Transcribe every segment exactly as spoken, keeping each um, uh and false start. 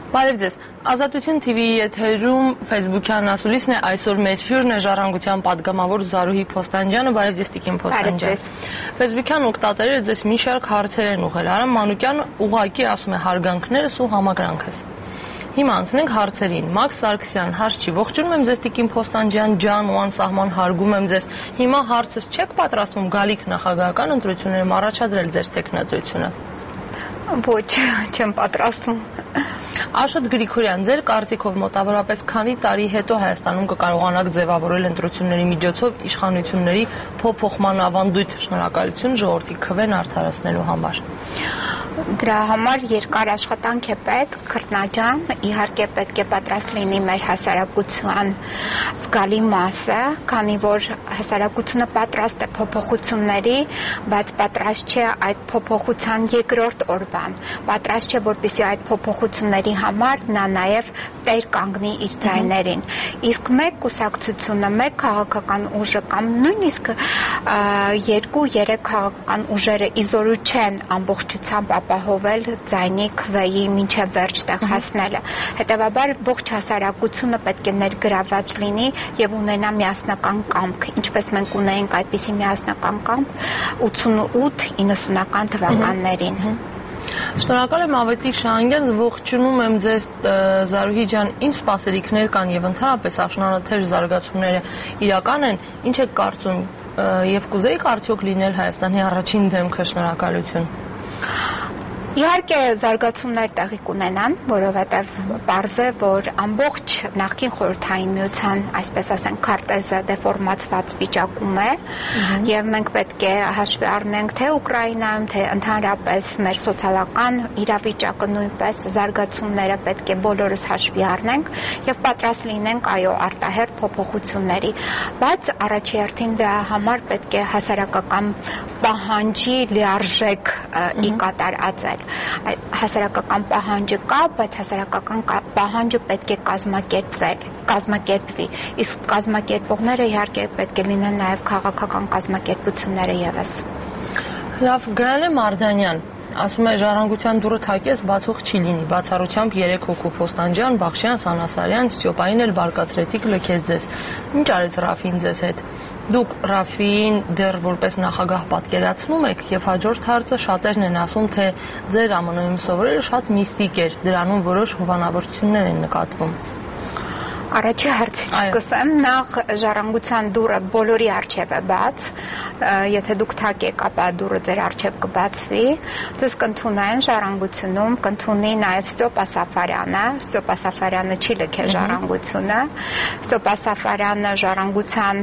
Բարև ձեզ, Ազատություն թիվի եթերում Facebook-յան ասուլիսն է, այսօր մեր հյուրն է Ժառանգության պատգամավոր Զարուհի Փոստանջյանը, բարև ձեզ Տիկին Փոստանջյան։ Facebook-յան օգտատերերը ձեզ մի շարք հարցեր են ուղղել, Արամ Մանուկյանը ուղղակի ասում է հարգանքներս ու համակրանքս։ Հիմա անցնենք հարցերին։ Մաքս Սարգսյան հարց չի, ողջունում եմ ձեզ Տիկին Փոստանջյան ջան ու անսահման հարգում եմ ձեզ։ Հիմա հարցս չեք պատրաստվում գալիք նախագահական ընտրություններում առաջադրել ձեր տեխնացությունը։ Ոչ, չեմ պատրաստվում։ Աշոտ Գրիգորյան, ձեր կարծիքով մոտավորապես քանի տարի հետո Հայաստանում կկարողանաք ձևավորել ընտրությունների միջոցով իշխանությունների փոփոխման ավանդույթ։ Շնորհակալություն ժողովրդի քվեն արդարացնելու համար։ Դրա համար երկար աշխատանք է պետք, Քրտնաջան, իհարկե պետք է պատրաստ լինի մեր հասարակության զգալի մասը, քանի որ հասարակությունը պատրաստ է փոփոխությունների, բայց պատրաստ չէ այդ փոփոխության երկրորդ օրվան, պատրաստ չէ, որպեսզի այդ փոփոխությունների համար նա նաև տեր կանգնի իր ձայներին։ Իսկ մեկ կուսակցությունը, մեկ քաղաքական ուժը կամ նույնիսկ երկու-երեք քաղաքական ուժերը իզորու չեն ամբողջությամբ ապահովել ձայնի քվեի մինչև վերջ տեղ հասնելը։ Հետևաբար ողջ հասարակությունը պետք է ներգրավված լինի եւ ունենա միասնական կամք, ինչպես մենք ունեինք այդպիսի միասնական կամք ութսունութ իննսունական թվականներին։ Շնորհակալ եմ Ավետիք Շահանգյան, ողջունում եմ ձեզ Զարուհի ջան, ինչ սպասելիքներ կան եւ ընդհանրապես աշնանաթեժ զարգացումները իրական են, ինչ եք կարծում եւ կուզեիք արդյոք լինել Հայաստանի առաջին դեմքը։ Շնորհակալություն։ Իհարկե զարգացումներ տեղի կունենան, որովհետև պարզ է, որ ամբողջ նախկին խորհրդային միության, այսպես ասենք, քարտեզը դեֆորմացված վիճակում է, եւ մենք պետք է հաշվի առնենք թե Ուկրաինայում, թե ընդհանրապես մեր սոցիալական իրավիճակը նույնպես զարգացումները պետք է բոլորս հաշվի առնենք եւ պատրաստ լինենք այո արտահերթ փոփոխությունների, բայց առաջերտին դրա համար պետք է հասարակական պահանջի լիարժեք ի կատար ածել։ Հասարակական պահանջը կա, բայց հասարակական պահանջը պետք է կազմակերպվել, կազմակերպվի։ Իսկ կազմակերպողները իհարկե պետք է լինեն նաև քաղաքական կազմակերպությունները եւս։ Լավ, Գայանե Մարդանյան ասում է Ժառանգության դուռը թակես, բացող չի լինի, բացառությամբ երեք հոգու Փոստանջյան, Բախշյան, Սանասարյան, Ստյոպային էլ բարկացրեցիք լքեց ձեզ։ Ինչ արեց Ռաֆին ձեզ հետ։ Դուք Ռաֆիին դեռ որպես նախագահ պատկերացնում եք եւ հաջորդ հարցը շատերն են ասում, թե ձեր Է Մը Նո-ում սովորելը շատ միստիկ էր, դրանում որոշ հովանավորություններ են նկատվում։ Առաջի հարցից սկսեմ, նախ Ժառանգության դուռը բոլորի առջև է բաց, եթե դուք թակեք, ապա դուռը ձեր առջև կբացվի, ձեզ կընդունեն Ժառանգությունում, կընդունի նաև Ստյոպա Սաֆարյանը, Ստյոպա Սաֆարյանը չի լքել Ժառանգությունը, Ստյոպա Սաֆարյանը Ժառանգության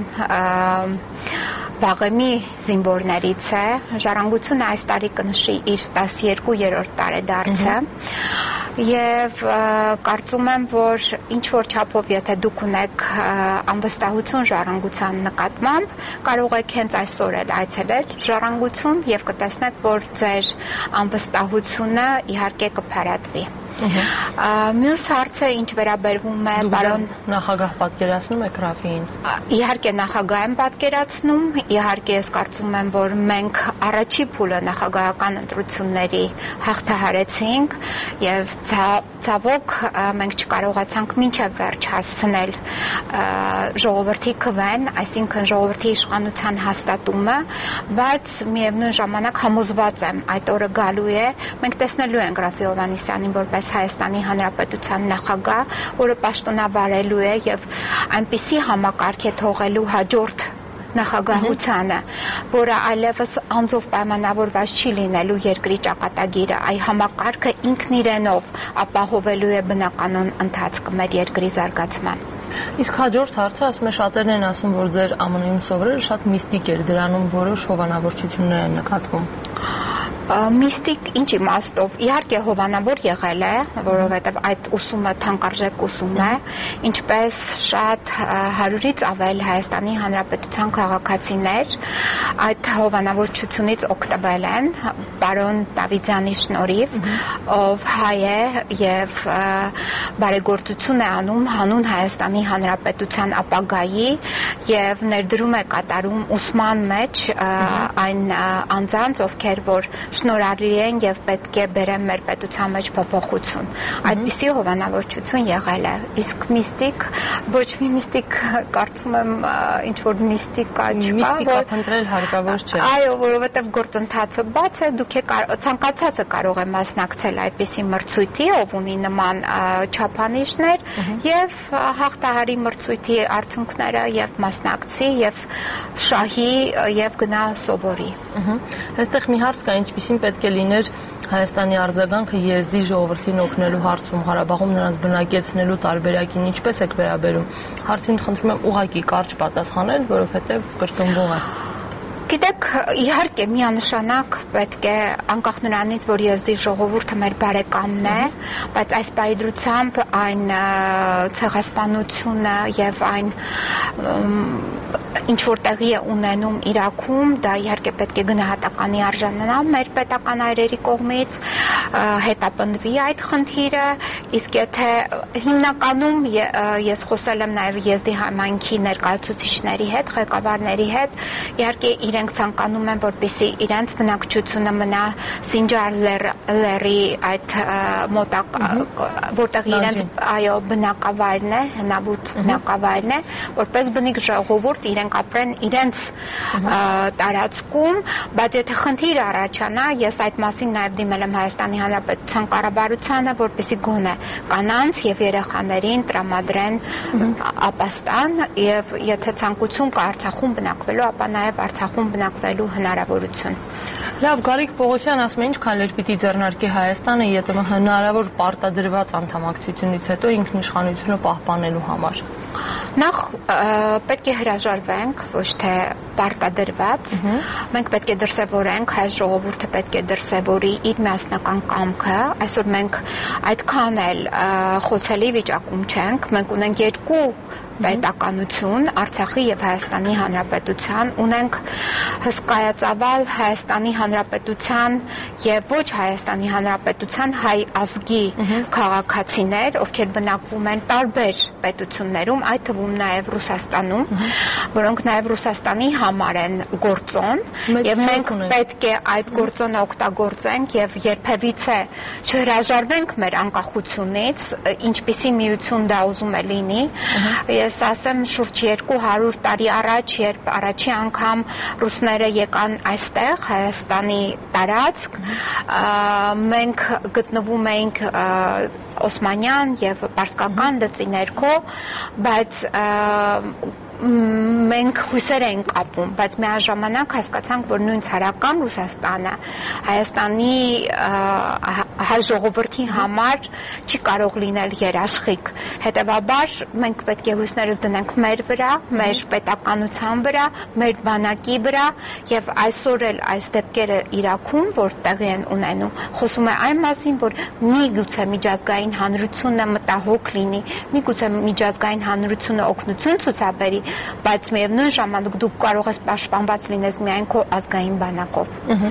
վաղեմի զինվորներից է, Ժառանգությունը այս տարի կնշի իր տասներկուերորդ տարեդարձը եւ կարծում եմ, որ ինչ որ չափով եթե դուք ունեք անվստահություն Ժառանգության նկատմամբ, կարող եք հենց այսօր էլ այցելել Ժառանգություն եւ կտեսնեք, որ ձեր անվստահությունը իհարկե կփարատվի։ Մյուս հարցը ինչ վերաբերվում է պարոն նախագահ պատկերացնում եք Ռաֆիին։ Իհարկե նախագահ եմ պատկերացնում, իհարկե ես կարծում եմ, որ մենք առաջի փուլը նախագահական ընտրությունների հաղթահարեցինք եւ ցավոք մենք չկարողացանք մինչև վերջ հասցնել ժողովրդի քվեն, այսինքն ժողովրդի իշխանության հաստատումը, բայց միևնույն ժամանակ համոզված եմ այդ օրը գալու է, մենք տեսնելու ենք Ռաֆի Հովհաննիսյանին որպես Հայաստանի Հանրապետության նախագահ, որը պաշտոնավարելու է եւ այնպիսի համակարգ է թողելու հաջորդ նախագահությանը, որը այլևս անձով պայմանավորված չի լինելու երկրի ճակատագիրը, այ համակարգը ինքն իրենով ապահովելու է բնականոն ընթացքը մեր երկրի զարգացման։ Իսկ հաջորդ հարցը ասում է շատերն են ասում, որ ձեր Է Մը Նո-ում սովորելը շատ միստիկ էր, դրանում որոշ հովանավորություններ են նկատվում։ Միստիկ ինչ իմաստով, իհարկե հովանավոր եղել է, որովհետև այդ ուսումը թանկարժեք ուսում է, ինչպես շատ հարյուրից ավել Հայաստանի Հանրապետության քաղաքացիներ այդ հովանավորությունից օգտվել են պարոն Դավիթյանի շնորհիվ, ով հայ է եւ բարեգործություն է անում հանուն Հայաստանի Հանրապետության ապագայի եւ ներդրում է կատարում ուսման մեջ այն անձանց, ովքեր խոսքեր, որ շնորհալի են եւ պետք է բերեն մեր պետության մեջ փոփոխություն։ Այդպիսի հովանավորչություն եղել է։ Իսկ միստիկ, ոչ մի միստիկ, կարծում եմ, ինչ որ միստիկա չկա, միստիկա փնտրել հարկավոր չէ։ Այո, որովհետեւ գործընթացը բաց է, դուք ցանկացածը կարող է մասնակցել այդպիսի մրցույթի, ով ունի նման չափանիշներ եւ հաղթահարի մրցույթի արդյունքները եւ մասնակցի եւ շահի եւ գնա սովորի։ Այստեղ մի հարց կա, ինչպիսին պետք է լիներ Հայաստանի արձագանքը Եզդի ժողովրդին օգնելու հարցում, Ղարաբաղում նրանց բնակեցնելու տարբերակին ինչպես եք վերաբերում։ Հարցին խնդրում եմ ուղղակի կարճ պատասխանել, որովհետեւ կրկնվող է։ Գիտեք, իհարկե միանշանակ պետք է անկախ նրանից, որ Եզդի ժողովուրդը մեր բարեկամն է, բայց այս պայծրությամբ այն ցեղասպանությունը եւ այն ինչ որ տեղի է ունենում Իրաքում, դա իհարկե պետք է գնահատականի արժանանա մեր պետական այրերի կողմից, հետապնդվի այդ խնդիրը, իսկ եթե հիմնականում ես խոսել եմ նաեւ Եզդի համայնքի ներկայացուցիչների հետ, ղեկավարների հետ, իհարկե իրենք ցանկանում են, որպեսզի իրենց բնակչությունը մնա Սինջար լեռի այդ մոտակ, որտեղ իրենց այո բնակավայրն է, հնավուրց բնակավայրն է, որպես բնիկ ժողովուրդ իրենք ապրեն իրենց տարածքում, բայց եթե խնդիր առաջանա, ես այդ մասին նաև դիմել եմ Հայաստանի Հանրապետության կառավարությանը, որպեսզի գոնե կանանց եւ երեխաներին տրամադրեն ապաստան եւ եթե ցանկություն կա Արցախում բնակվելու, ապա նաև Արցախում բնակվելու հնարավորություն։ Լավ, Գարիկ Պողոսյան ասում է, ինչ քայլեր պիտի ձեռնարկի Հայաստանը ԵՏՄ հնարավոր պարտադրված անդամակցությունից հետո ինքնիշխանությունը պահպանելու համար։ Նախ պետք է հրաժարվենք, ոչ թե պարտադրված, մենք պետք է դրսևորենք, հայ ժողովուրդը պետք է դրսևորի իր միասնական կամքը, այսօր մենք այդքան էլ խոցելի վիճակում չենք, մենք ունենք երկու պետականություն, Արցախի եւ Հայաստանի Հանրապետության, ունենք հսկայածավալ Հայաստանի Հանրապետության եւ ոչ Հայաստանի Հանրապետության հայ ազգի քաղաքացիներ, ովքեր բնակվում են տարբեր պետություններում, այդ թվում նաեւ Ռուսաստանում, որոնք նաեւ Ռուսաստանի համար են գործոն, եւ մենք պետք է այդ գործոնը օգտագործենք եւ երբևիցե չհրաժարվենք մեր անկախությունից, ինչպիսի միություն դա ուզում է լինի։ Ես ասեմ շուրջ երկու հարյուր տարի առաջ, երբ առաջի անգամ ռուսները եկան այստեղ, Հայաստանի տարածք, մենք գտնվում էինք Օսմանյան եւ Պարսկական լծի ներքո, բայց մենք հույսեր ենք կապում, բայց միաժամանակ հասկացանք, որ նույն ցարական Ռուսաստանը Հայաստանի հայ ժողովրդի համար չի կարող լինել երաշխիք։ Հետևաբար մենք պետք է հույսներս դնենք մեր վրա, մեր պետականության վրա, մեր բանակի վրա եւ այսօր էլ այս դեպքերը Իրաքում, որ տեղի են ունենում, խոսում է այն մասին, որ միգուցե միջազգային հանրությունը մտահոգ լինի, միգուցե միջազգային հանրությունը օգնություն ցուցաբերի, բայց միևնույն ժամանակ դու կարող ես պաշտպանված լինես միայն քո ազգային բանակով։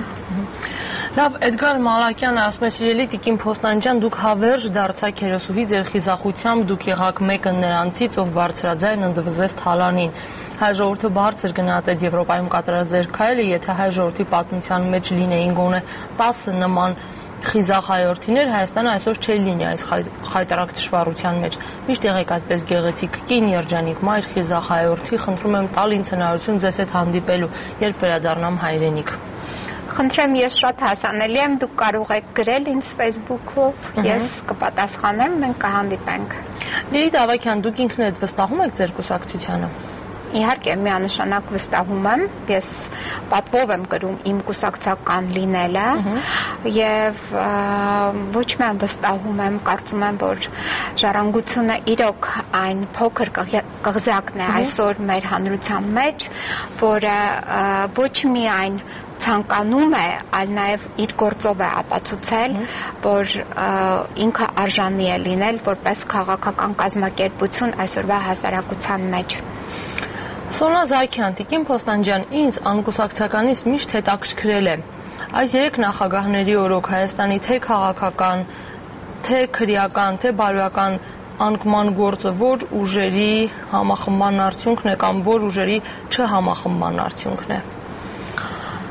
Լավ, Էդգար Մալակյանը ասում է, սիրելի Տիկին Փոստանջյան, դուք հավերժ դարձաք հերոսուհի, ձեր խիզախությամբ դուք եղաք մեկը նրանցից, ով բարձրաձայն ընդվզեց թալանին։ Հայ ժողովուրդը բարձր գնահատեց Եվրոպայում կատարած ձեր քայլը, եթե հայ ժողովրդի պատմության մեջ լինեին գոնե տասը նման խիզախ հայորդիներ, Հայաստանը այսօր չէր լինի այս խայտարակ դժվարության մեջ։ Միշտ եղեք այդպես գեղեցիկ կին, երջանիկ մայր, խիզախ հայորդի, խնդրում եմ տալ ինձ հնարավորություն ձեզ հետ հանդիպելու, երբ վերադառնամ հայրենիք։ Խնդրեմ, ես շատ հասանելի եմ, դուք կարող եք գրել ինձ Facebook-ով, ես կպատասխանեմ, մենք կհանդիպենք։ Լիլիթ Ավագյան, դուք ինքներդ վստահում եք ձեր կուսակցությանը։ Իհարկե, միանշանակ վստահում եմ, ես պատվով եմ կրում իմ կուսակցական լինելը եւ ոչ միայն վստահում եմ, կարծում եմ, որ ժառանգությունը իրոք այն փոքր կղզյակն է այսօր մեր հանրության մեջ, որը ոչ միայն ցանկանում է, այլ նաև իր գործով է ապացուցել, որ ինքը արժանի է լինել որպես քաղաքական կազմակերպություն այսօրվա հասարակության մեջ։ Սոնա Զաքյան, Տիկին Փոստանջյան, ինձ անկուսակցականից միշտ հետաքրքրել է այս երեք նախագահների օրոք Հայաստանի թե քաղաքական, թե քրեական, թե բարոյական անկման գործը որ ուժերի համախմբման արդյունքն է կամ որ ուժերի չհամախմբման արդյունքն է։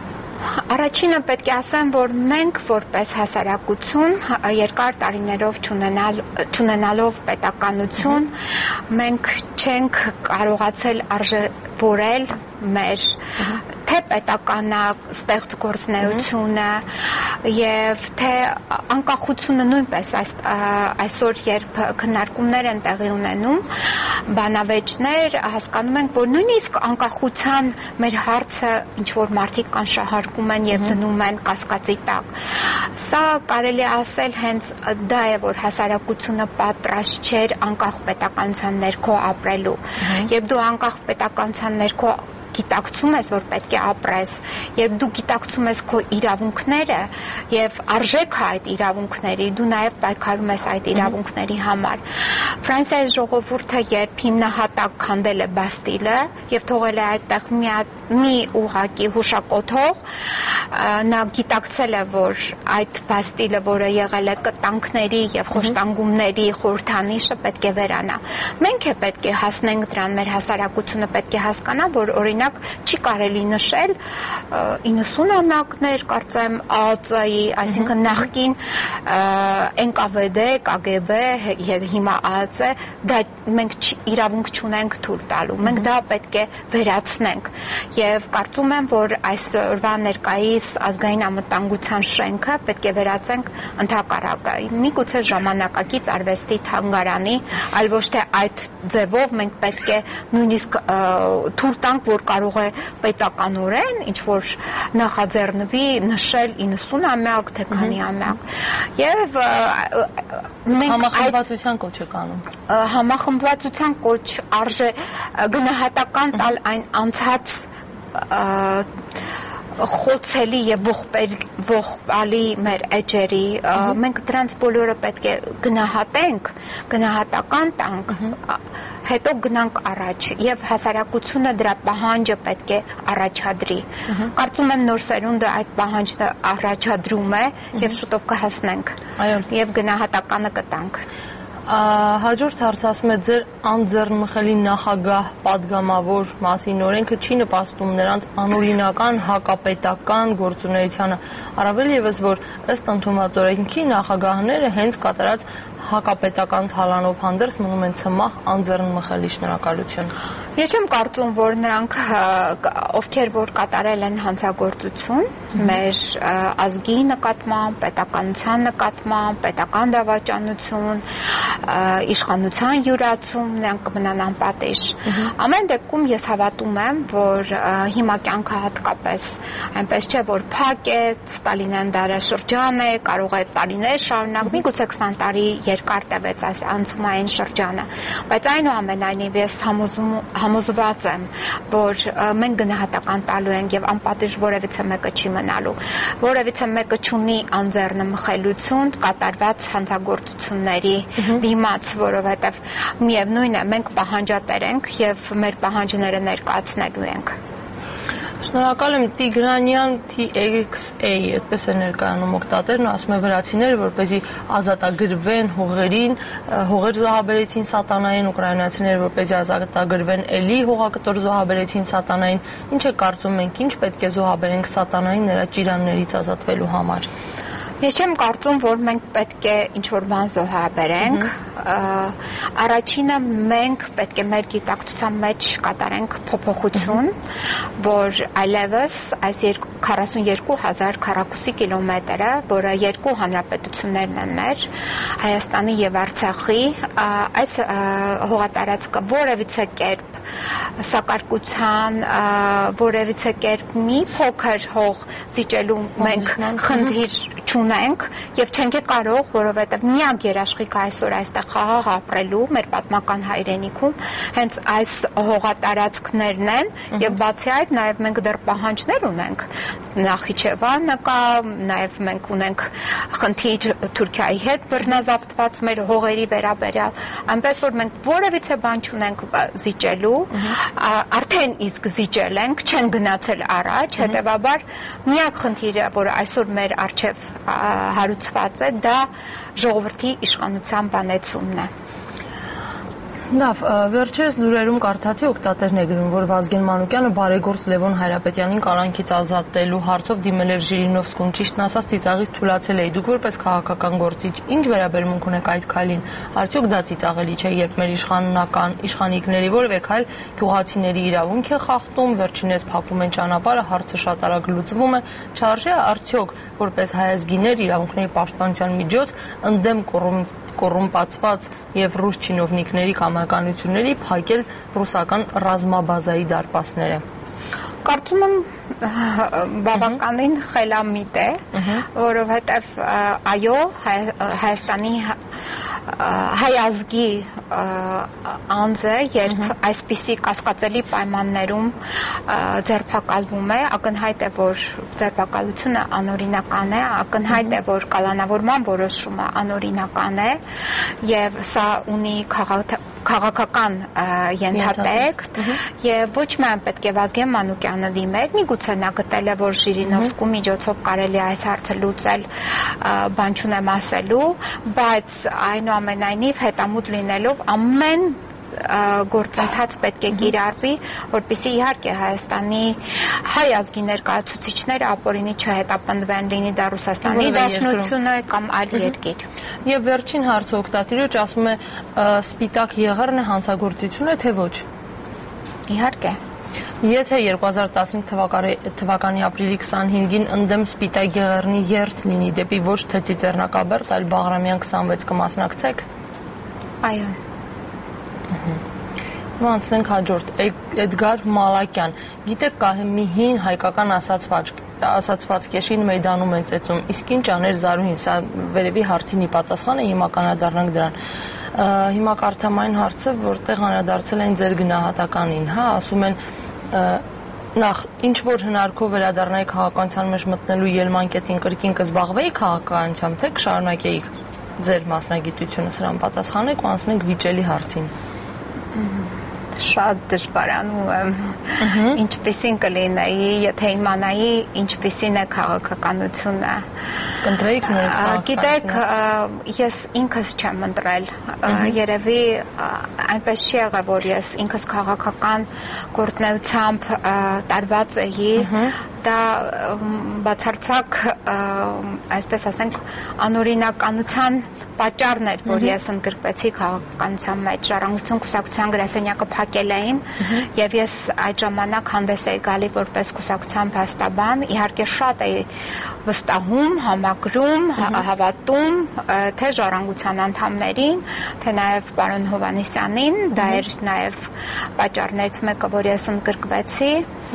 Առաջինը պետք է ասեմ, որ մենք որպես հասարակություն երկար տարիներով չունենալով պետականություն, մենք չենք կարողացել արժևորել մեր թե պետականա ստեղծգործնեությունը եւ թե անկախությունը նույնպես այսօր երբ քննարկումներ են տեղի ունենում բանավեճներ հասկանում ենք որ նույնիսկ անկախության մեր հարցը ինչ որ մարդիկ կանշահարկում են եւ դնում են կասկածի տակ սա կարելի է ասել հենց դա է որ հասարակությունը պատրաստ չէր անկախ պետականության ներքո ապրելու երբ դու անկախ պետականության ներքո գիտակցում ես, որ պետք է ապրես, երբ դու գիտակցում ես քո իրավունքները եւ արժեքը այդ իրավունքների, դու նաեւ պայքարում ես այդ իրավունքների համար։ Ֆրանսիայի ժողովուրդը երբ հիմնահատակ քանդել է Բաստիլը եւ թողել է այդտեղ մի մի ուղակի հուշակոթող, նա գիտակցել է, որ այդ Բաստիլը, որը եղել է կտանքների եւ խոշտանգումների խորհրդանիշը, պետք է վերանա։ Մենք է պետք է հասնենք դրան, մեր հասարակությունը պետք է հասկանա, որ օրինակ չի կարելի նշել իննսունամյակներ, կարծեմ ԱԱԾ-ի, այսինքն նախկին Էն Կ V D, K G B, հիմա ԱԱԾ, դա մենք իրավունք չունենք թույլ տալու։ Մենք դա պետք է վերացնենք։ Եվ կարծում եմ, որ այսօրվա ներկայիս ազգային անվտանգության շենքը պետք է վերածենք ընդհակառակը։ Միգուցե ժամանակակից արվեստի թանգարանի, այլ ոչ թե այդ ձևով մենք պետք է նույնիսկ թույլ տանք, որ կարող է պետականորեն ինչ որ նախաձեռնվի նշել իննսունամյակ, թե քանի ամյակ։ Եվ մենք համախմբվածության կոչ եք անում։ Համախմբվածության կոչ արժե գնահատական տալ այն անցած խոցելի եւ ողբալի մեր էջերի մենք դրանց բոլորը պետք է գնահատենք, գնահատական տանք, հետո գնանք առաջ եւ հասարակությունը դրա պահանջը պետք է առաջադրի։ Կարծում եմ նոր սերունդը այդ պահանջը առաջադրում է եւ շուտով կհասնենք։ Այո, եւ գնահատականը կտանք։ Հաջորդ հարցը ասում է ձեր անձեռնմխելի նախագահ падգամավոր մասին օրենքը չի նպաստում նրանց անօրինական հակապետական գործունեությանը առավել եւս որ ըստ ընդունված օրենքի նախագահները հենց կատարած հակապետական թալանով հանդերձ մնում են ցմահ անձեռնմխելի շնորհակալություն։ Ես չեմ կարծում որ նրանք ովքեր որ կատարել են հանցագործություն մեր ազգի նկատմամբ, պետականության նկատմամբ, պետական դավաճանություն իշխանության յուրացում նրանք կմնան անպատիժ։ Ամեն դեպքում ես հավատում եմ, որ հիմա կյանքը հատկապես այնպես չէ, որ փակ է, Ստալինյան դարաշրջան է, կարող է տարիներ շարունակ, միգուցե քսան տարի երկար տևեց այս անցումային շրջանը, բայց այնուամենայնիվ ես համոզված եմ, որ մենք գնահատական տալու ենք եւ անպատիժ որևիցե մեկը չի մնալու, որևիցե մեկը չունի անձեռնմխելիություն կատարված հանցագործությունների դիմաց, որովհետև միևնույն է, մենք պահանջատեր ենք եւ մեր պահանջները ներկայացնելու ենք։ Շնորհակալ եմ Տիգրանյան T X A, այդպես է ներկայանում օգտատերն, ասում է վրացիները, որպեսզի ազատագրվեն հողերին, հողեր զոհաբերեցին սատանային, ուկրաինացիները, որպեսզի ազատագրվեն էլի հողակտոր զոհաբերեցին սատանային, ինչ է կարծում մենք, ինչ պետք է զոհաբերենք սատանային նրա ճիրաններից ազատվելու համար։ Ես չեմ կարծում, որ մենք պետք է ինչ-որ բան զոհաբերենք, առաջինը մենք պետք է մեր գիտակցության մեջ կատարենք փոփոխություն, որ այլևս այս քառասունյոթ հազար քառակուսի կիլոմետրը, որը երկու հանրապետություններն են մեր, Հայաստանի եւ Արցախի, այս հողատարածքը որևիցե կերպ սակարկության, որևիցե կերպ մի փոքր հող զիջելու մենք խնդիր չունենք եւ չենք կարող, որովհետեւ միակ երաշխիքը այսօր այստեղ խաղաղ ապրելու մեր պատմական հայրենիքում հենց այս հողատարածքներն են եւ բացի այդ նաեւ մենք դեռ պահանջներ ունենք Նախիջևանը կա, նաեւ մենք ունենք խնդիր Թուրքիայի հետ բռնազավթված մեր հողերի վերաբերյալ, այնպես որ մենք որևիցե բան չունենք զիջելու, արդեն իսկ զիջել ենք, չեն գնացել առաջ, հետեւաբար միակ խնդիրը, որը այսօր մեր առջև հարուցված է, դա ժողովրդի իշխանության բանեցումն է։ Լավ, վերջերս լուրերում կարդացի օգտատերն է գրում, որ Վազգեն Մանուկյանը բարեգործ Լևոն Հայրապետյանին կալանքից ազատելու հարցով դիմել էր Ժիրինովսկուն, ճիշտն ասած ծիծաղից թուլացել էի։ Դուք որպես քաղաքական գործիչ ինչ վերաբերմունք ունեք այդ քայլին։ Արդյոք դա ծիծաղելի չէ, երբ մեր իշխանական իշխանիկների որևէ քայլ գյուղացիների իրավունք է խախտում, վերջինս փակում են ճանապարհը, հարցը շատ արագ լուծվում է, չարժե արդյոք որպես հայազգիներ իրավունքների պաշտպանության միջոց ընդդեմ կոռումպացված եւ ռուս չինովնիկների կամականությունների փակել ռուսական ռազմաբազայի դարպասները։ Կարծում եմ բավականին խելամիտ է, որովհետև այո, Հայաստանի հայ ազգի անձը, երբ այսպիսի կասկածելի պայմաններում ձերբակալվում է, ակնհայտ է, որ ձերբակալությունը անօրինական է, ակնհայտ է, որ կալանավորման որոշումը անօրինական է եւ սա ունի քաղաքական ենթատեքստ եւ ոչ միայն պետք է Վազգեն Մանուկյանը դիմեր, միգուցե նա գտել է, որ Ժիրինովսկու միջոցով կարելի է այս հարցը լուծել, բան չունեմ ասելու, բայց այնուամենայնիվ հետամուտ լինելով ամեն գործընթաց պետք է կիրառվի, որպեսզի իհարկե Հայաստանի հայ ազգի ներկայացուցիչները ապօրինի չհետապնդվեն, լինի դա Ռուսաստանի Դաշնությունը կամ այլ երկիր։ Եւ վերջին հարցը օգտատիրոջ ասում է սպիտակ եղեռն է հանցագործություն է, թե ոչ։ Իհարկե։ Եթե երկու հազար տասնհինգ թվականի ապրիլի քսանհինգին ընդդեմ սպիտակ եղեռնի երթ լինի դեպի ոչ թե Ծիծեռնակաբերդ, այլ Բաղրամյան քսանվեց կմասնակցեք։ Այո։ Անցնենք հաջորդ, Էդգար Մալակյան, գիտեք կա մի հին հայկական ասացված, ասացված կեշին մեյդանում են ծեծում, իսկ ինչ աներ Զարուհին, սա վերևի հարցինի պատասխան է, հիմա կանադառնանք դրան։ Հիմա կարդամ այն հարցը, որտեղ անդրադարձել են ձեր գնահատականին, հա, ասում են նախ ինչ որ հնարքով վերադառնայի քաղաքականության մեջ մտնելու ելման կետին կրկին կզբաղվեի քաղաքականությամբ, թե կշարունակեիք ձեր մասնագիտությունը, սրան պատասխանեք ու անցնենք վիճելի հարցին։ Շատ դժվարանում եմ, ինչպիսին կլինեի, եթե իմանայի ինչպիսին է քաղաքականությունը։ Կընտրեիք նույնիսկ քաղաքականությունը։ Գիտեք, ես ինքս չեմ ընտրել, երևի այնպես չի եղել, որ ես ինքս քաղաքական գործունեությամբ տարված էի, դա բացարձակ այսպես ասենք անօրինականության պատճառն էր, որ ես ընդգրկվեցի քաղաքականության մեջ, Ժառանգություն կուսակցության գրասենյակը փակել էին եւ ես այդ ժամանակ հանդես էի գալի որպես կուսակցության փաստաբան, իհարկե շատ էի վստահում, համակրում, հավատում թե Ժառանգության անդամներին, թե նաեւ պարոն Հովհաննիսյանին, դա էր նաեւ պատճառներից մեկը, որ ես ընդգրկվեցի։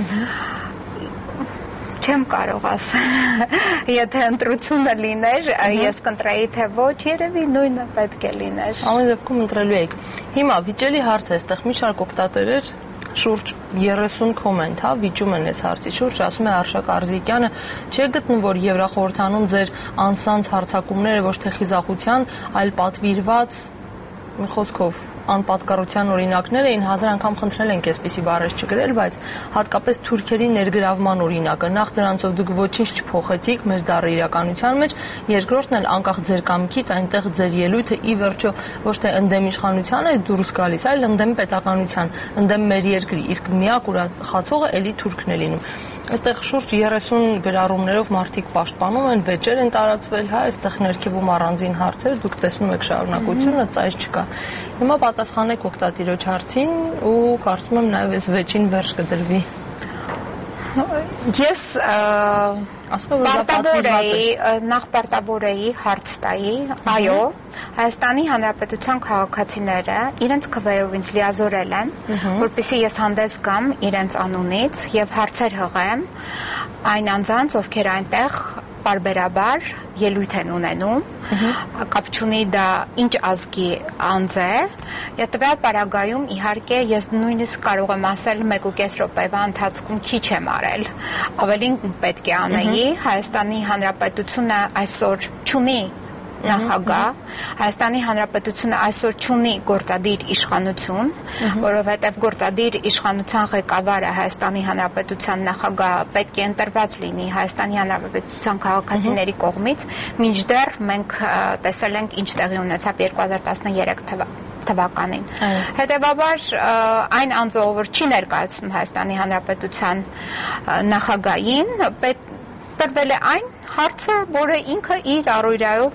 Չեմ կարող ասել, եթե ընտրությունը լիներ, ես կընտրեի թե ոչ, երևի նույնը պետք է լիներ։ Ամեն դեպքում ընտրելու եք։ Հիմա վիճելի հարց է, այստեղ մի շարք օգտատերեր շուրջ երեսուն կոմենտ, հա, վիճում են այս հարցի շուրջ, ասում է Արշակ Արզիկյանը, չէ գտնում, որ Եվրախորհրդանում ձեր անսանձ հարձակումները ոչ թե խիզախության, այլ պատվիրված մի խոսքով անպատկառության օրինակներ էին, հազար անգամ խնդրել ենք այսպիսի բառեր չգրել, բայց հատկապես թուրքերի ներգրավման օրինակը, նախ դրանցով դուք ոչինչ չփոխեցիք մեր դառը իրականության մեջ, երկրորդն էլ անկախ ձեր կամքից այնտեղ ձեր ելույթը ի վերջո ոչ թե ընդդեմ իշխանության է դուրս գալիս, այլ ընդդեմ պետականության, ընդդեմ մեր երկրի, իսկ միակ ուրախացողը էլի թուրքն է լինում։ Այստեղ շուրջ երեսուն գրառումներով մարդիկ պաշտպանում են, վեճեր են տարածվել, հա, այստեղ ներքևում առանձին հարցեր, դուք տեսնում եք շարունակությունը, ծայր չկա։ Հիմա պատասխանեք օգտատիրոջ հարցին ու կարծում եմ նաև այս վեճին վերջ կդրվի։ Ես պարտավոր էի, նախ պարտավոր էի հարց տայի, այո, Հայաստանի Հանրապետության քաղաքացիները իրենց քվեով ինձ լիազորել են, որպեսզի ես հանդես գամ իրենց անունից եւ հարցեր հղեմ այն անձանց, ովքեր այնտեղ պարբերաբար ելույթ են ունենում, կապ չունի դա ինչ ազգի անձ է, եւ տվյալ պարագայում իհարկե ես նույնիսկ կարող եմ ասել մեկ ու կես րոպեվա ընթացքում քիչ եմ արել, ավելին պետք է անեի, Հայաստանի Հանրապետությունը այսօր չունի նախագահ, Հայաստանի Հանրապետությունը այսօր չունի գործադիր իշխանություն, որովհետև գործադիր իշխանության ղեկավարը Հայաստանի Հանրապետության նախագահը պետք է ընտրված լինի Հայաստանի Հանրապետության քաղաքացիների կողմից, մինչդեռ մենք տեսել ենք ինչ տեղի ունեցավ երկու հազար տասներեք թվականին։ Հետևաբար այն անձը, որ չի ներկայացնում Հայաստանի Հանրապետության նախագահին, տրվել է այն հարցը, որը ինքը իր առօրյայով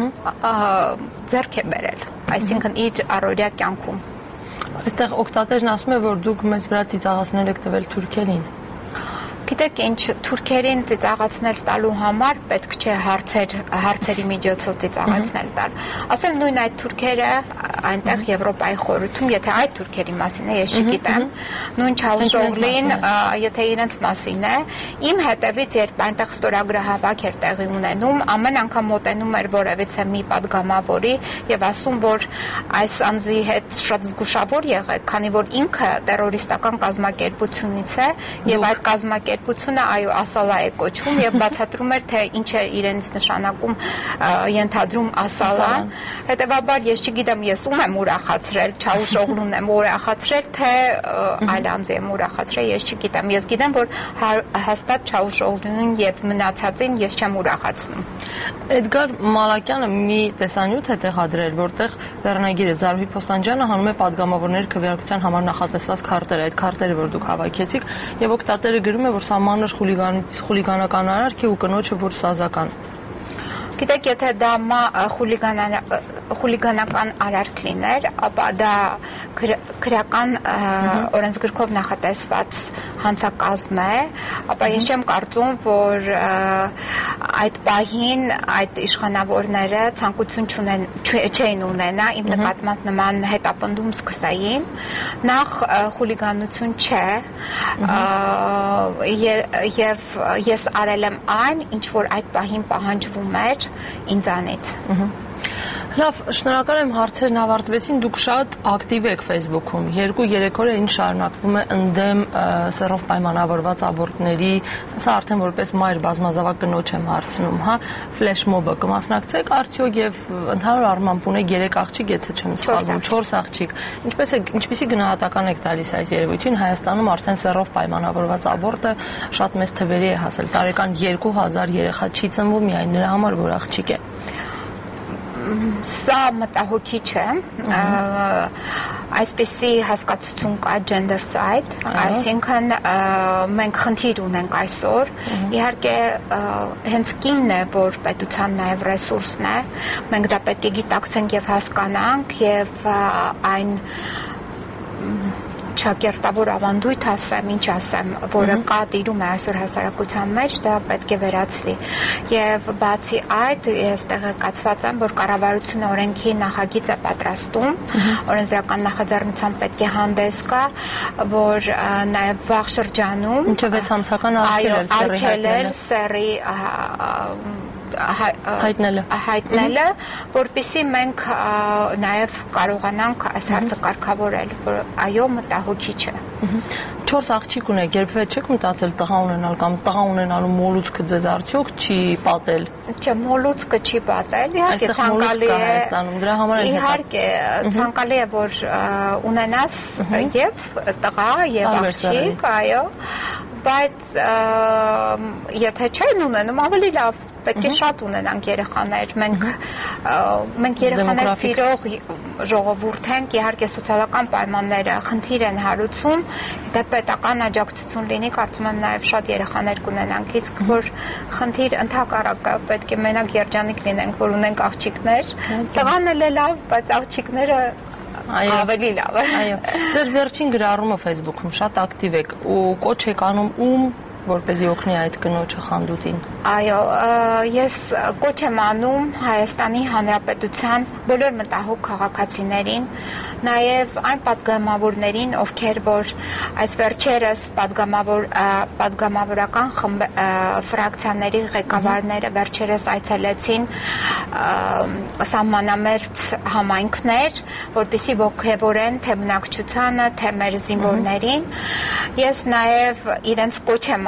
ձեռք է բերել, այսինքն իր առօրյա կյանքում։ Այստեղ օգտատերն ասում է, որ դուք մեզ վրա ծիծաղացնել եք տվել թուրքերին։ Գիտեք ինչ, թուրքերին ծիծաղացնել տալու համար պետք չէ հարցեր, հարցերի միջոցով ծիծաղացնել տալ։ Ասեմ նույն այդ թուրքերը այնտեղ Եվրոպայի խորհրդում, եթե այդ թուրքերի մասին է, ես չգիտեմ, նույն Չավուշօղլին, եթե իրենց մասին է, իմ հետևից երբ այնտեղ ստորագրահավաք էր տեղի ունենում, ամեն անգամ մոտենում էր որևիցե մի падգամավորի եւ ասում, որ այս անձի հետ շատ զգուշավոր եղեք, քանի որ ինքը տերորիստական կազմակերպությունից է եւ այդ կազմակերպ Ությունը այո ասալա է կոչվում եւ բացատրում էր թե ինչ է իրենց նշանակում ենթադրում ասալան, հետեւաբար ես չգիտեմ ես ում եմ ուրախացրել, Չավուշօղլուն եմ ուրախացրել թե այլ անձ եմ ուրախացրել, ես չգիտեմ, ես գիտեմ որ հաստատ Չավուշօղլուն եւ մնացածին ես չեմ ուրախացնում։ Էդգար Մալակյանը մի տեսանյութ է տեղադրել, որտեղ վերնագիրը Զարուհի Փոստանջյանը հանում է падգամավորների քվեարկության համար նախատեսված քարտեր, այդ քարտերը որ դուք հավաքեցիք եւ օգտատերը գրում է որ սա մանր խուլիգանական արարք է ու կնոջը որ սազական։ Գիտեք, եթե դա խուլիգանական արարք լիներ, ապա դա քրեական օրենսգրքով նախատեսված հանցակազմ է, ապա ես չեմ կարծում, որ այդ պահին այդ իշխանավորները ցանկություն չէին ունենա իմ նկատմամբ նման հետապնդում սկսային, նախ խուլիգանություն չէ եւ ես արել եմ այն, ինչ որ այդ պահին պահանջվում էր ինձանից։ Լավ, շնորհակալ եմ, հարցերն ավարտվեցին, դուք շատ ակտիվ եք Facebook-ում, երկու-երեք օր է ինչ շարունակվում է ընդդեմ սեռով պայմանավորված աբորտների, սա արդեն որպես մայր բազմազավակ կնոջ եմ հարցնում, հա, ֆլեշմոբը կմասնակցեք արդյոք եւ ընդհանուր առմամբ ունեք երեք աղջիկ, եթե չեմ սխալվում, չորս աղջիկ, ինչպես է, ինչպիսի գնահատական եք տալիս այս երևույթին, Հայաստանում արդեն սեռով պայմանավորված աբորտը շատ մեծ թվերի է հասել, տարեկան երկու հազար երեխա չի ծնվում միայն նրա համար, որ աղջիկ է։ Սա մտահոգիչ է, այսպիսի հասկացություն կա gender side, այսինքն մենք խնդիր ունենք այսօր, իհարկե հենց կինն է, որ պետության նաև ռեսուրսն է, մենք դա պետք է գիտակցենք և հասկանանք և այն չակերտավոր ավանդույթ ասեմ, ինչ ասեմ, որը կա տիրում է այսօր հասարակության մեջ, դա պետք է վերացվի։ Եվ բացի այդ, ես տեղեկացված եմ, որ կառավարությունը օրենքի նախագիծ է պատրաստում, օրենսդրական նախաձեռնությամբ պետք է հանդես գա, որ նաև վաղ շրջանում մինչև ամսական արգելել սեռի հայտնելը, հայտնելը, որպեսզի մենք նաև կարողանանք այս հարցը կարգավորել, որ այո մտահոգիչ է։ Չորս աղջիկ ունեք, երբևէ չեք մտածել տղա ունենալ կամ տղա ունենալու մոլուցքը ձեզ արդյոք չի պատել։ Չէ, մոլուցքը չի պատել, իհարկե ցանկալի է Հայաստանում, դրա համար են իհարկե ցանկալի է որ ունենաս եւ տղա եւ աղջիկ, այո, բայց եթե չեն ունենում, ավելի լավ պետք է շատ ունենանք երեխաներ, մենք մենք երեխաներ սիրող ժողովուրդ ենք, իհարկե սոցիալական պայմանները խնդիր են հարուցում, դա պետական աջակցություն լինի, կարծում եմ նաև շատ երեխաներ կունենանք, իսկ որ խնդիր ընդհակառակը պետք է մենակ երջանիկ լինենք, որ ունենք աղջիկներ, տղան էլ է լավ, բայց աղջիկները ավելի լավ է։ Այո, ձեր վերջին գրառումը Facebook-ում շատ ակտիվ եք ու կոչ եք անում ում որպեսզի օգնի այդ կնոջը խանդուտին։ Այո, ես կոչ եմ անում Հայաստանի Հանրապետության բոլոր մտահոգ քաղաքացիներին, նաև այն падգամավորներին, ովքեր որ այս վերջերս падգամավոր падգամավորական ֆրակցիաների ղեկավարները վերջերս այցելեցին սահմանամերձ համայնքներ, որպեսզի ոգևորեն թե բնակչությանը, թե մեր զինվորներին։ Ես նաև իրենց կոչ եմ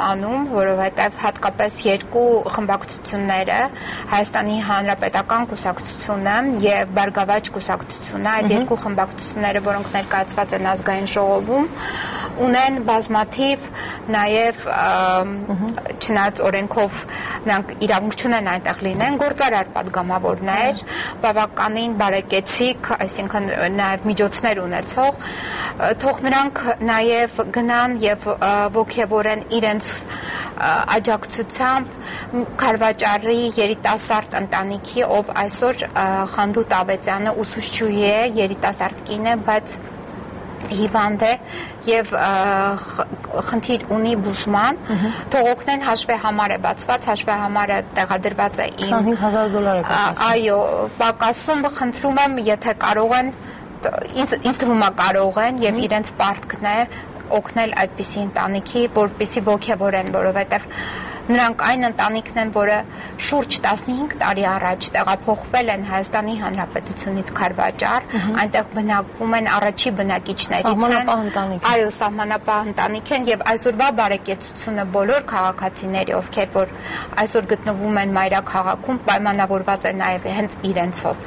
անում, որովհետև հատկապես երկու խմբակցությունները, Հայաստանի Հանրապետական կուսակցությունը եւ Բարգավաճ կուսակցությունը, այդ երկու խմբակցությունները, որոնք ներկայացված են ազգային ժողովում, ունեն բազմաթիվ նաեւ չնայած օրենքով նրանք իրավունք չունեն այնտեղ լինեն, գործարար падգամավորներ, բավականին բարեկեցիկ, այսինքն նաեւ միջոցներ ունեցող, թող նրանք նաեւ գնան եւ ոգևորեն իրենց աջակցությամբ Քարվաճարի երիտասարդ ընտանիքի, ով այսօր Խանդութ Ավետյանը ուսուցչուհի է, երիտասարդ կին է, բայց հիվանդ է եւ խնդիր ունի բուժման, թող օգնեն, հաշվեհամար է բացված, հաշվեհամարը տեղադրված է իմ հինգ հազար դոլար է։ Այո, պակասում խնդրում եմ, եթե կարող են, ինձ ինձ թվում է կարող են եւ իրենց պարտքն է օգնել այդպիսի ընտանիքի, որպեսզի ոգևորեն, որովհետև նրանք այն ընտանիքն են, որը շուրջ տասնհինգ տարի առաջ տեղափոխվել են Հայաստանի Հանրապետությունից Քարվաճար, այնտեղ բնակվում են, առաջի բնակիչներից են, այո, սահմանապահ ընտանիք են եւ այսօրվա բարեկեցությունը բոլոր քաղաքացիների, ովքեր որ այսօր գտնվում են մայրաքաղաքում, պայմանավորված է նաեւ հենց իրենցով։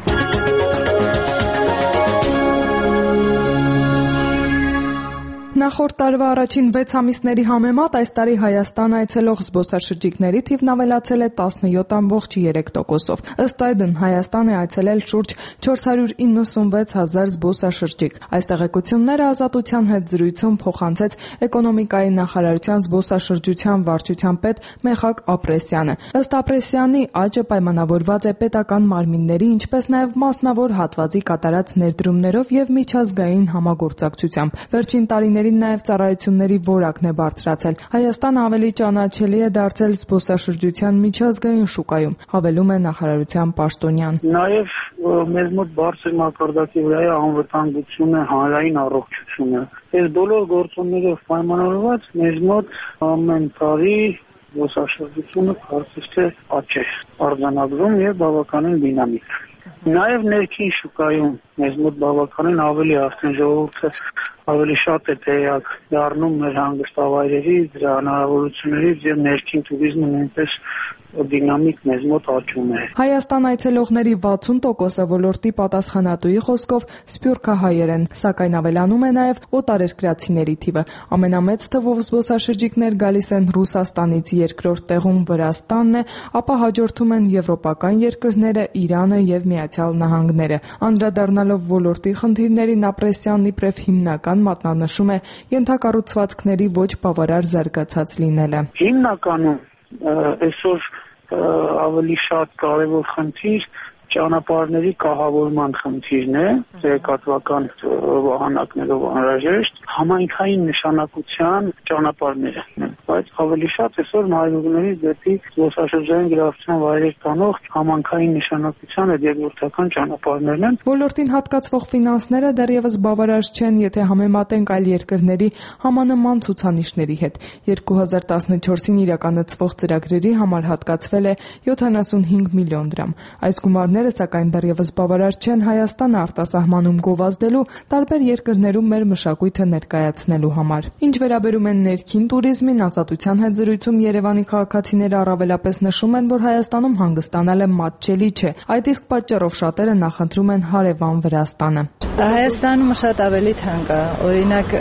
Նախորդ տարվա առաջին վեց ամիսների համեմատ այս տարի Հայաստան այցելող զբոսաշրջիկների թիվն ավելացել է տասնյոթ ամբողջ երեք տոկոսով։ Ըստ այդմ Հայաստան է այցելել շուրջ չորս հարյուր իննսունվեց հազար զբոսաշրջիկ։ Այս տեղեկությունները Ազատության հետ զրույցում փոխանցեց Էկոնոմիկայի նախարարության զբոսաշրջության վարչության պետ Մեխակ Ապրեսյանը։ Ըստ Ապրեսյանի, աճը պայմանավորված է պետական մարմինների, ինչպես նաև մասնավոր հատվածի կատարած ներդրումներով եւ միջազգային համագործակցությամբ։ Վերջին տարիների նաև ծառայությունների որակն է բարձրացել։ Հայաստանը ավելի ճանաչելի է դարձել զբոսաշրջության միջազգային շուկայում, հավելում է նախարարության պաշտոնյան։ Նաև մեզ մոտ բարձր մակարդակի վրա է անվտանգությունը, հանրային առողջությունը։ Այս բոլոր գործոններով պայմանավորված մեզ մոտ ամեն տարի զբոսաշրջությունը կարծես թե աճ է արձանագրում եւ բավականին դինամիկ։ Նաև ներքին շուկայում մեզ մոտ բավականին ավելի արդեն ժողովուրդը ավելի շատ է տեղյակ դառնում մեր հանգստավայրերի, դրա հնարավորություններից եւ ներքին туриզմը նույնպես դինամիկ մեզ մոտ աճում է։ Հայաստան այցելողների վաթսուն տոկոսը ոլորտի պատասխանատուի խոսքով սփյուռքահայեր են, սակայն ավելանում է նաև օտարերկրացիների թիվը։ Ամենամեծ թվով զբոսաշրջիկներ գալիս են Ռուսաստանից, երկրորդ տեղում Վրաստանն է, ապա հաջորդում են եվրոպական երկրները, Իրանը եւ Միացյալ Նահանգները։ Անդրադառնալով ոլորտի խնդիրներին, Ապրեսյանն իբրև հիմնական մատնանշում է ենթակառուցվածքների ոչ բավարար զարգացած լինելը։ Հիմնականում այսօր ավելի շատ կարևոր խնդիր ճանապարհների կահավորման խնդիրն է, տեղեկատվական վահանակներով անհրաժեշտ համայնքային նշանակության ճանապարհները, բայց ավելի շատ այսօր մայրուղիներից դեպի զբոսաշրջային գրավչության վայրեր տանող համայնքային նշանակության երկրորդական ճանապարհներն են։ Ոլորտին հատկացվող ֆինանսները դեռևս բավարար չեն, եթե համեմատենք այլ երկրների համանման ցուցանիշների հետ։ երկու հազար տասնչորսին իրականացվող ծրագրերի համար հատկացվել է յոթանասունհինգ միլիոն դրամ։ Այս գումարները սակայն դեռևս բավարար չեն Հայաստանը արտասահմանում գովազդելու, տարբեր երկրներում մեր մշակույթը ներկայացնելու համար։ Ինչ վերաբերում են ներքին туриզմին, Ազատության հետ զրույցում Երևանի քաղաքացիները առավելապես նշում են, որ Հայաստանում հանգստանալը մատչելի չէ։ Այդ իսկ պատճառով շատերը նախընտրում են հարևան Վրաստանը։ Հայաստանում շատ ավելի թանկ է։ Օրինակ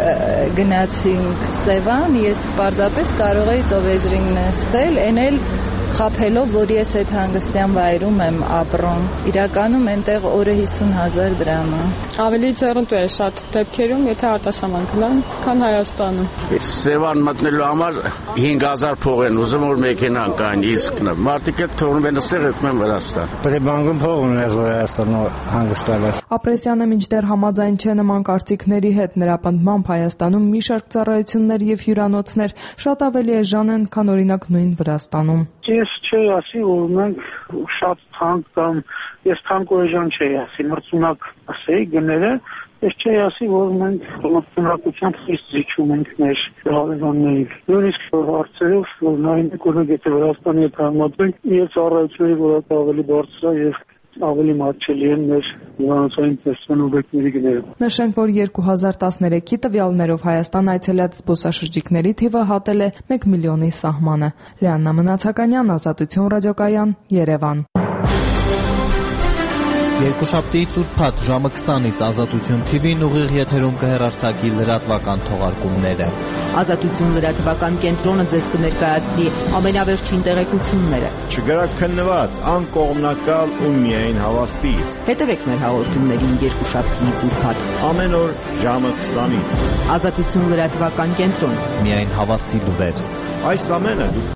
գնացինք Սևան, ես պարզապես կարող էի ծովեզրին նստել, էնել խափելով, որ ես այդ հանգստյան վայրում եմ ապրում։ Իրականում այնտեղ օրը հիսուն հազար դրամ է։ Ավելի ձեռնտու է շատ դեպքերում, եթե արտասահման գնան, քան Հայաստանում։ Սևան մտնելու համար հինգ հազար փող են ուզում, որ մեքենան կան, իսկ մարդիկ էլ թողնում են ստեղ եկում են Վրաստան։ Պետք է բանկում փող ունես, որ Հայաստանում հանգստանաս։ Ապրեսյանը մինչդեռ համաձայն չէ նման կարծիքների հետ, նրա պնդմամբ Հայաստանում մի շարք ծառայություններ եւ հյուրանոցներ շատ ավելի էժան են, քան օրինակ նույն Վրաստանում։ Ես չէի ասի, որ մենք շատ թանկ կամ ես թանկ ու էժան չէի ասի, մրցունակ ասեի գները, ես չէի ասի, որ մենք մրցունակությամբ խիստ զիջում ենք մեր հարևաններին։ Նույնիսկ հարցերով, որ նայենք օրինակ եթե Վրաստանի հետ համեմատենք, իր ծառայությունների որակը ավելի բարձր է եւ ավելի մատչելի են մեր հյուրանոցային տեսության օբյեկտների գները։ Նշենք, որ երկու հազար տասներեքի տվյալներով Հայաստան այցելած զբոսաշրջիկների թիվը հատել է մեկ միլիոնի սահմանը։ Լիաննա Մնացականյան, Ազատություն ռադիոկայան, Երևան։ Երկուշաբթի ծուրփաթ ժամը քսանից Ազատություն թի վին ուղիղ եթերում կհեռարձակի լրատվական թողարկումները։ Ազատություն լրատվական կենտրոնը ձեզ կներկայացնի ամենավերջին տեղեկությունները։ Չգրակ քննված, անկողմնակալ ու միայն հավաստի։ Հետևեք մեր հաղորդումներին երկուշաբթի ծուրփաթ ամեն օր ժամը քսանից։ Ազատություն լրատվական կենտրոն։ Միայն հավաստի լուրեր։ Այս ամենը